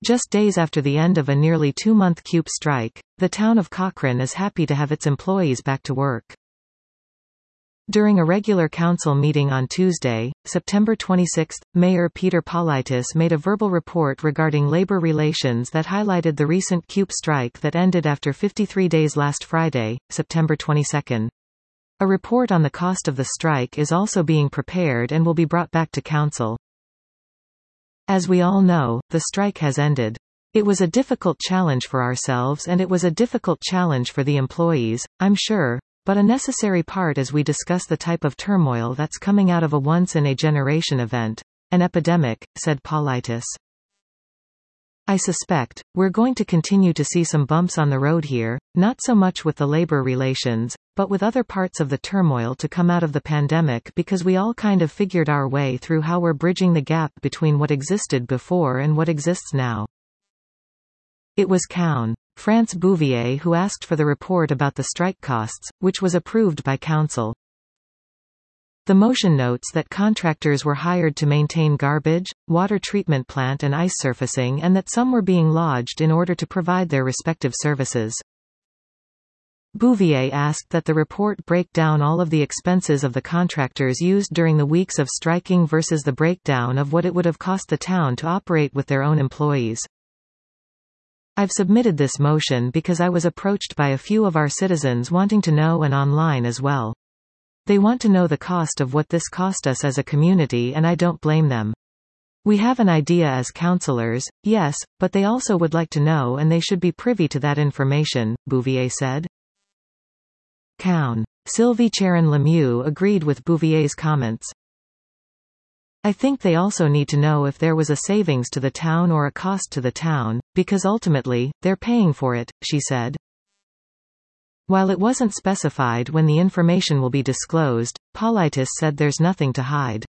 Just days after the end of a nearly 2-month CUPE strike, the town of Cochrane is happy to have its employees back to work. During a regular council meeting on Tuesday, September 26, Mayor Peter Politis made a verbal report regarding labor relations that highlighted the recent CUPE strike that ended after 53 days last Friday, September 22. A report on the cost of the strike is also being prepared and will be brought back to council. As we all know, the strike has ended. It was a difficult challenge for ourselves and it was a difficult challenge for the employees, I'm sure, but a necessary part as we discuss the type of turmoil that's coming out of a once-in-a-generation event, an epidemic, said Politis. I suspect, we're going to continue to see some bumps on the road here, not so much with the labor relations, but with other parts of the turmoil to come out of the pandemic because we all kind of figured our way through how we're bridging the gap between what existed before and what exists now. It was Count France Bouvier who asked for the report about the strike costs, which was approved by council. The motion notes that contractors were hired to maintain garbage, water treatment plant and ice surfacing and that some were being lodged in order to provide their respective services. Bouvier asked that the report break down all of the expenses of the contractors used during the weeks of striking versus the breakdown of what it would have cost the town to operate with their own employees. I've submitted this motion because I was approached by a few of our citizens wanting to know and online as well. They want to know the cost of what this cost us as a community and I don't blame them. We have an idea as councillors, yes, but they also would like to know and they should be privy to that information, Bouvier said. Count Sylvie Charon-Lemieux agreed with Bouvier's comments. I think they also need to know if there was a savings to the town or a cost to the town, because ultimately, they're paying for it, she said. While it wasn't specified when the information will be disclosed, Politis said there's nothing to hide.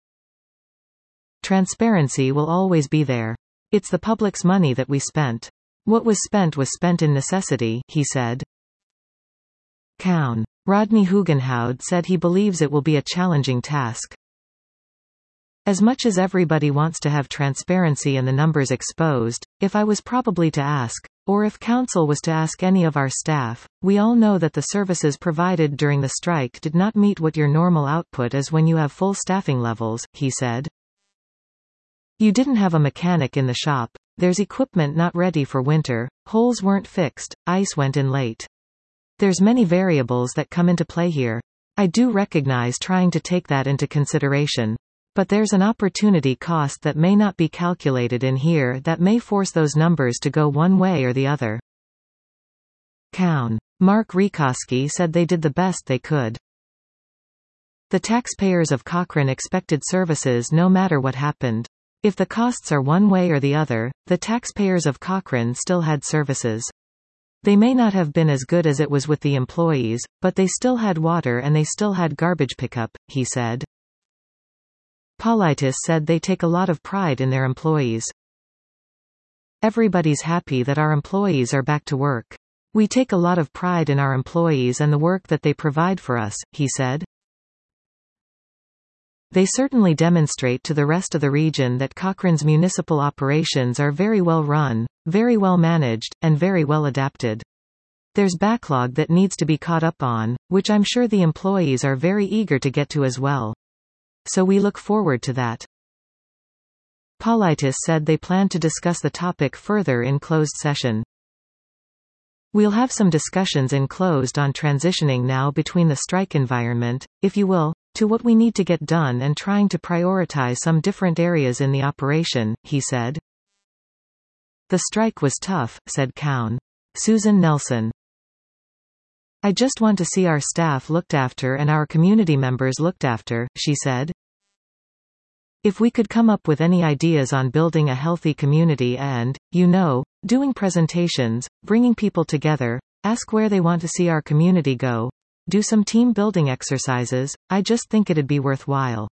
Transparency will always be there. It's the public's money that we spent. What was spent in necessity, he said. Count Rodney Hugenhoud said he believes it will be a challenging task. As much as everybody wants to have transparency and the numbers exposed, if I was probably to ask, or if council was to ask any of our staff, we all know that the services provided during the strike did not meet what your normal output is when you have full staffing levels, he said. You didn't have a mechanic in the shop, there's equipment not ready for winter, holes weren't fixed, ice went in late. There's many variables that come into play here. I do recognize trying to take that into consideration. But there's an opportunity cost that may not be calculated in here that may force those numbers to go one way or the other. Count Mark Rikoski said they did the best they could. The taxpayers of Cochrane expected services no matter what happened. If the costs are one way or the other, the taxpayers of Cochrane still had services. They may not have been as good as it was with the employees, but they still had water and they still had garbage pickup, he said. Politis said they take a lot of pride in their employees. Everybody's happy that our employees are back to work. We take a lot of pride in our employees and the work that they provide for us, he said. They certainly demonstrate to the rest of the region that Cochrane's municipal operations are very well run, very well managed, and very well adapted. There's backlog that needs to be caught up on, which I'm sure the employees are very eager to get to as well. So we look forward to that. Politis said they plan to discuss the topic further in closed session. We'll have some discussions in closed on transitioning now between the strike environment, if you will, to what we need to get done and trying to prioritize some different areas in the operation, he said. The strike was tough, said Count Susan Nelson. I just want to see our staff looked after and our community members looked after, she said. If we could come up with any ideas on building a healthy community and, doing presentations, bringing people together, ask where they want to see our community go, do some team building exercises, I just think it'd be worthwhile.